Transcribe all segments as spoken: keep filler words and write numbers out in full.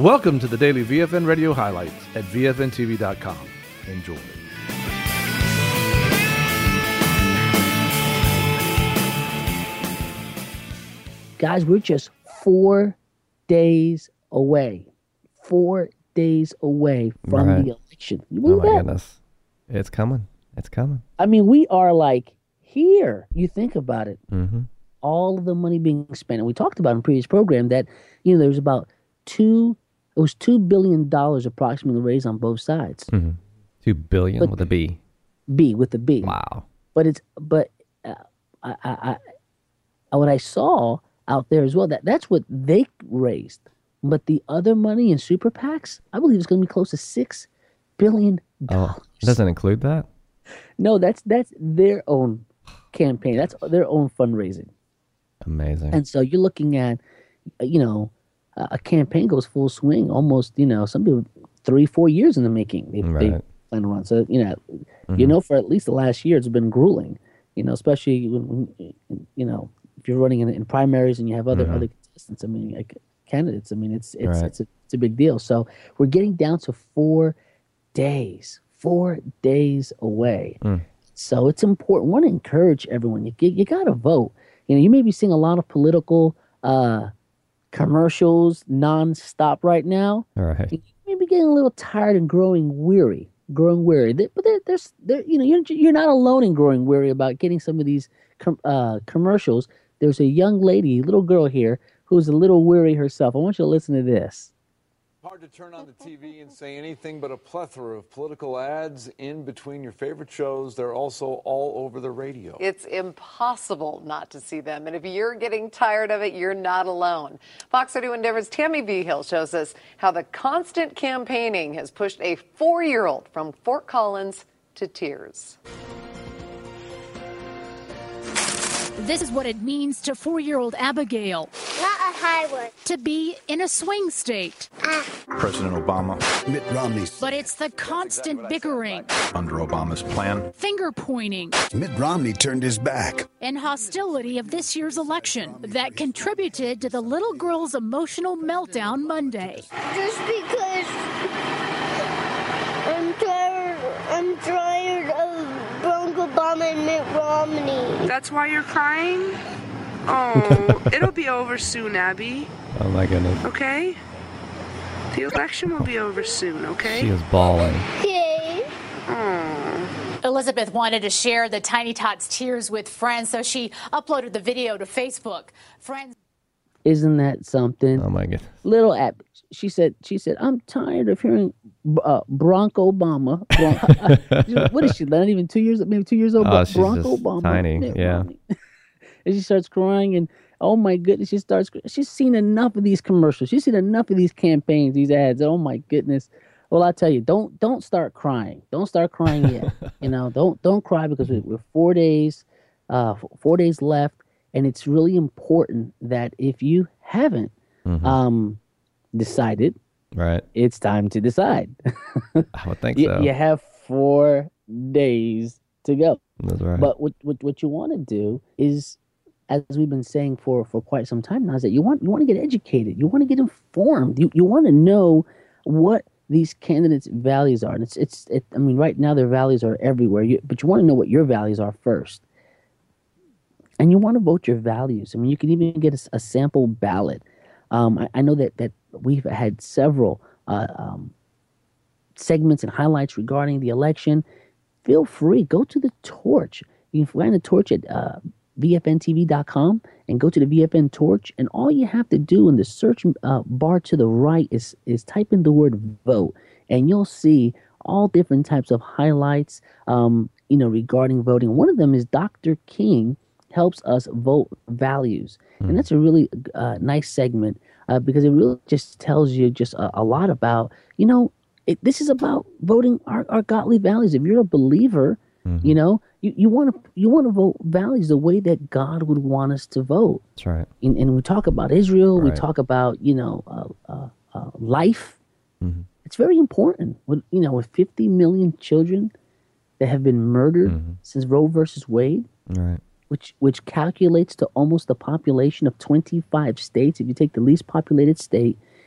Welcome to the daily V F N Radio highlights at V F N T V dot com. Enjoy. Guys, we're just four days away. Four days away from Right. the election. You Oh believe my that? goodness. It's coming. It's coming. I mean, we are like here. You think about it. Mm-hmm. All of the money being spent. And we talked about in a previous program that, you know, there's about two, it was two billion dollars approximately raised on both sides. Mm-hmm. Two billion But- with a B. B with the B. Wow. But it's, but uh, I, I, I, what I saw out there as well, that that's what they raised. But the other money in super PACs, I believe it's going to be close to six billion dollars. Oh, it doesn't include that? No, that's that's their own campaign. That's their own fundraising. Amazing. And so you're looking at, you know, a a campaign goes full swing, almost, you know, some people three, four years in the making. They, they Right. plan to run. So, you know, Mhm. you know, for at least the last year, it's been grueling, you know, especially when, when you know, if you're running in, in primaries and you have other, Mhm. other contestants, I mean, like candidates, I mean, it's, it's, Right. it's, a, it's a big deal. So we're getting down to four days, four days away. Mm. So it's important. I want to encourage everyone. You you got to vote. You know, you may be seeing a lot of political uh, commercials nonstop right now. All right. You may be getting a little tired and growing weary, growing weary. There- But there, there's, there, you know, you're you're not alone in growing weary about getting some of these com- uh, commercials. There's a young lady, little girl here, who's a little weary herself. I want you to listen to this. Hard to turn on the T V and say anything but a plethora of political ads in between your favorite shows. They're also all over the radio. It's impossible not to see them. And if you're getting tired of it, you're not alone. Fox thirty-one Denver's Tammy V. Hill shows us how the constant campaigning has pushed a four-year-old from Fort Collins to tears. This is what it means to four-year-old Abigail Not a highway. to be in a swing state. President Obama, Mitt Romney. But it's the constant bickering, under Obama's plan, finger pointing, Mitt Romney turned his back. and hostility of this year's election that contributed to the little girl's emotional meltdown Monday. Just because I'm tired. I'm tired of Barack Obama and Mitt Romney. That's why you're crying? Oh, it'll be over soon, Abby. Oh my goodness. Okay? The election will be over soon, okay? She is bawling. Okay. Oh. Elizabeth wanted to share the Tiny Tots tears with friends, so she uploaded the video to Facebook. Friends. Isn't that something? Oh my goodness. Little app. She said. She said, "I'm tired of hearing uh, Barack Obama." Bron- what is she? Not even two years. Maybe two years old. Oh, but she's Barack just Obama. tiny, Mitt yeah. Romney. And she starts crying, and oh my goodness, she starts. She's seen enough of these commercials. She's seen enough of these campaigns, these ads. Oh my goodness. Well, I tell you, don't don't start crying. Don't start crying yet. you know, don't don't cry because we- we're four days, uh, f- four days left, and it's really important that if you haven't Mhm. um, decided, Right. it's time to decide. I would think you, so. you have four days to go. That's right. But what what, what you want to do is, as we've been saying for, for quite some time now, is that you want you want to get educated. You want to get informed. You you want to know what these candidates' values are. And it's it's it, I mean, right now their values are everywhere. You, but you want to know what your values are first. And you want to vote your values. I mean, you can even get a, a sample ballot. Um, I, I know that that we've had several uh, um, segments and highlights regarding the election. Feel free, go to the Torch. You can find the Torch at uh, V F N T V dot com and go to the V F N Torch. And all you have to do in the search uh, bar to the right is is type in the word vote, and you'll see all different types of highlights, um, you know, regarding voting. One of them is Doctor King helps us vote values, Mm. and that's a really uh, nice segment uh, because it really just tells you just a, a lot about, you know, it, this is about voting our, our godly values. If you're a believer, Mhm. you know, you, you want to you want to vote values the way that God would want us to vote. That's right. And, and we talk about Israel. We Right. talk about, you know, uh, uh, uh, life. Mhm. It's very important. With, you know, with fifty million children that have been murdered Mhm. since Roe versus Wade, Right. which which calculates to almost the population of twenty-five states. If you take the least populated state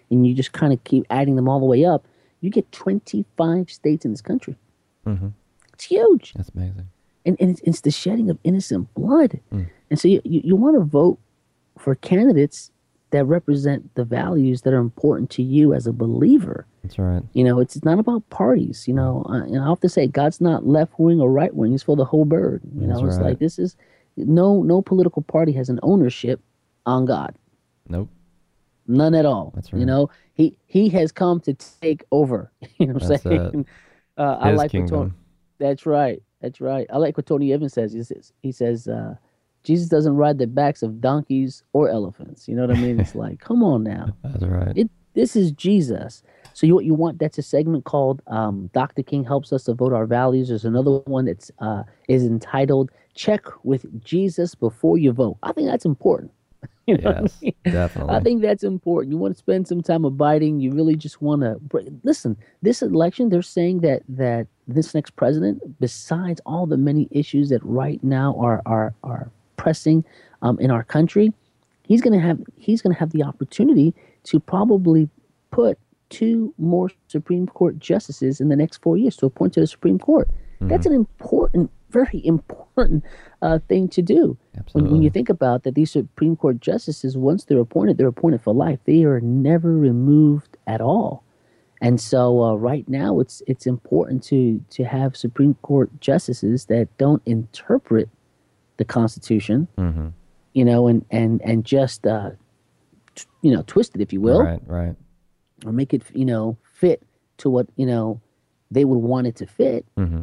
and you just kind of keep adding them all the way up, you get twenty-five states in this country. Mm-hmm. It's huge. That's amazing. And, and it's, it's the shedding of innocent blood. Mm. And so you, you, you want to vote for candidates that represent the values that are important to you as a believer. That's right. You know, it's, it's not about parties. You know, uh, you know, I have to say, God's not left wing or right wing. He's for the whole bird. You That's know, it's right. like this is no no political party has an ownership on God. Nope. None at all. That's right. You know, he he has come to take over. You know what I'm That's saying? it. Uh, I His like what Tony, kingdom. that's right. That's right. I like what Tony Evans says. He says, he says uh, Jesus doesn't ride the backs of donkeys or elephants. You know what I mean? It's like, come on now. That's right. It, this is Jesus. So you, what you want, that's a segment called um, Doctor King Helps Us to Vote Our Values. There's another one that's uh, is entitled Check with Jesus Before You Vote. I think that's important. You know what I Yes, mean? definitely. I think that's important. You want to spend some time abiding. You really just want to listen. This election, they're saying that that this next president, besides all the many issues that right now are are are pressing um, in our country, he's gonna have he's gonna have the opportunity to probably put two more Supreme Court justices in the next four years to appoint to the Supreme Court. Mm-hmm. That's an important, very important uh, thing to do. When, when you think about that, these Supreme Court justices, once they're appointed, they're appointed for life. They are never removed at all. And so uh, right now, it's it's important to to have Supreme Court justices that don't interpret the Constitution, mm-hmm. you know, and and and just uh, t- you know twist it, if you will, Right, right. or make it you know fit to what you know they would want it to fit. Mm-hmm.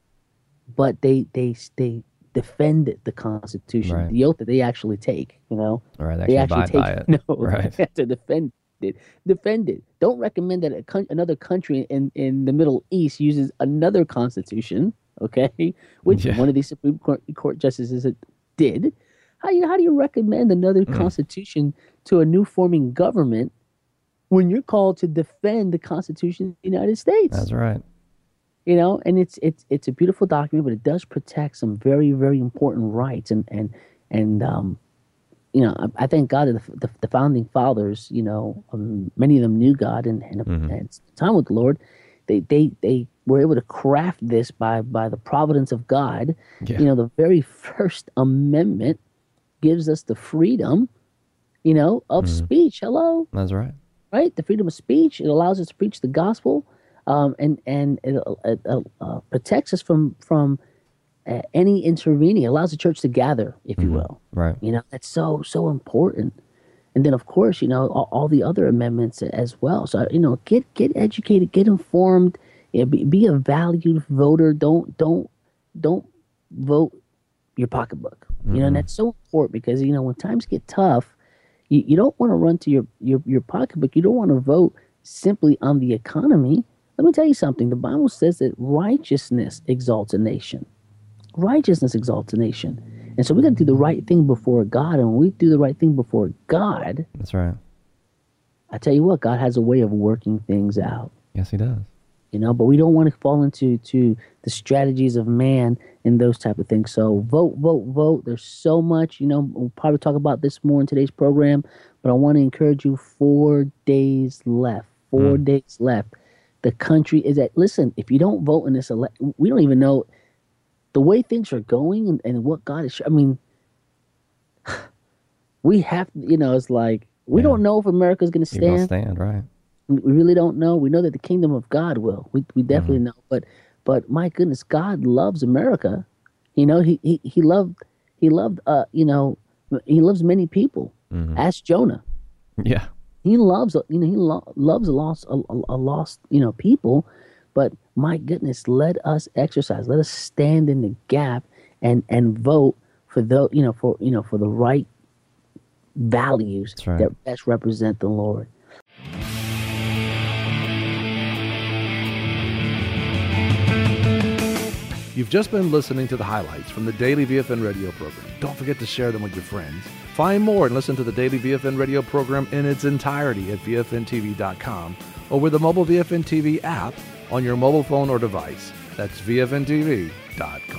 But they they they defend the Constitution, Right. the oath that they actually take. You know, Right, they actually actually abide take by it. no, Right. they have to defend it. Defend it. Don't recommend that a con- another country in in the Middle East uses another constitution. Okay, which Yeah. one of these Supreme Court, Court justices did. How you how do you recommend another Mm. constitution to a new forming government when you're called to defend the Constitution of the United States? That's right. You know, and it's it's it's a beautiful document, but it does protect some very very important rights, and and and um, you know, I, I thank God that the, the, the founding fathers, you know, um, many of them knew God and and, Mm-hmm. and spent time with the Lord. They they they were able to craft this by by the providence of God. Yeah. You know, the very first amendment gives us the freedom, you know, of Mhm. speech. Hello, That's right. right? The freedom of speech. It allows us to preach the gospel. Um, and and it, it uh, uh, protects us from from uh, any intervening. It allows the church to gather, if you Mhm. will. Right. You know, that's so so important. And then, of course, you know, all, all the other amendments as well. So, you know, get get educated, get informed, you know, be, be a valued voter. Don't don't don't vote your pocketbook. You know, and Mhm. that's so important because you know when times get tough, you, you don't want to run to your, your your pocketbook. You don't want to vote simply on the economy. Let me tell you something. The Bible says that righteousness exalts a nation. Righteousness exalts a nation. And so we got to do the right thing before God. And when we do the right thing before God, That's right. I tell you what, God has a way of working things out. Yes, he does. You know, but we don't want to fall into to the strategies of man and those type of things. So vote, vote, vote. There's so much, you know, we'll probably talk about this more in today's program, but I want to encourage you, four days left, four Mm. days left. The country is at, listen, if you don't vote in this election, we don't even know the way things are going and, and what God is, I mean, we have, you know, it's like, we Yeah. don't know if America's going to You're gonna stand. stand, right. We we really don't know. We know that the kingdom of God will. We we definitely Mm-hmm. know. But but my goodness, God loves America. You know, he he, he loved he loved uh you know he loves many people. Mhm. Ask Jonah. Yeah. He loves you know he lo- loves a lost a, a, a lost you know people. But my goodness, let us exercise. Let us stand in the gap and and vote for the you know for you know for the right values That's right. that best represent the Lord. You've just been listening to the highlights from the Daily V F N radio program. Don't forget to share them with your friends. Find more and listen to the Daily V F N radio program in its entirety at V F N T V dot com or with the mobile V F N T V app on your mobile phone or device. That's V F N T V dot com.